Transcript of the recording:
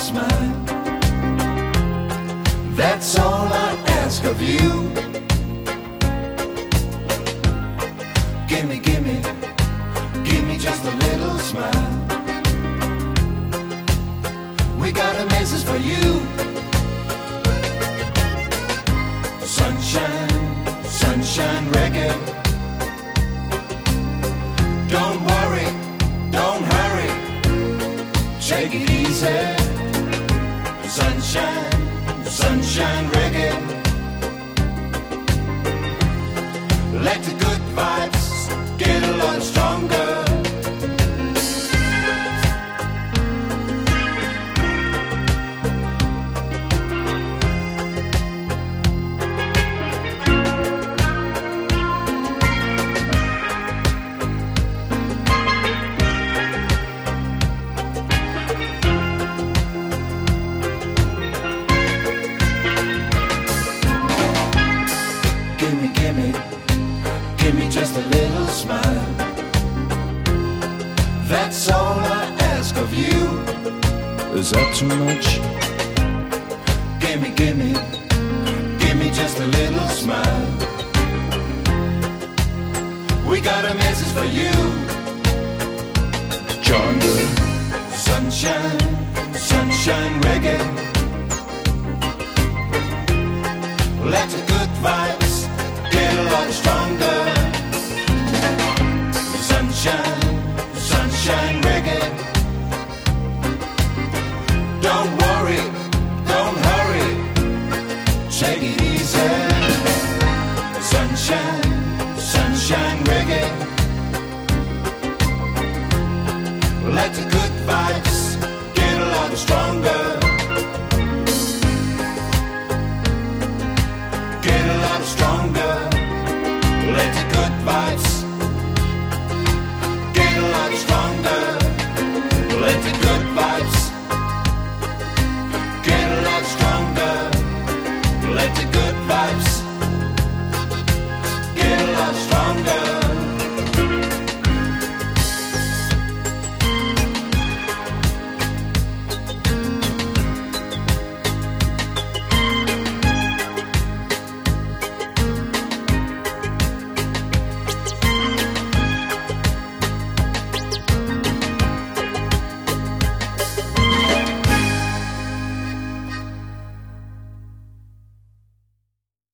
smile. That's all I ask of you. Gimme, gimme, give me just a little smile. We got a message for you. Sunshine, sunshine reggae. Don't worry, don't hurry, take it easy. Sunshine, sunshine reggae. Let the good vibes get a lot stronger. Gimme, gimme, give me just a little smile. That's all I ask of you. Is that too much? Gimme, gimme, give me just a little smile. We got a message for you. Jungle. Sunshine, sunshine reggae. Let the good vibes get a lot stronger. Sunshine, sunshine reggae. Don't worry, don't hurry, take it easy. Sunshine, sunshine reggae. Let the good vibes get a lot stronger.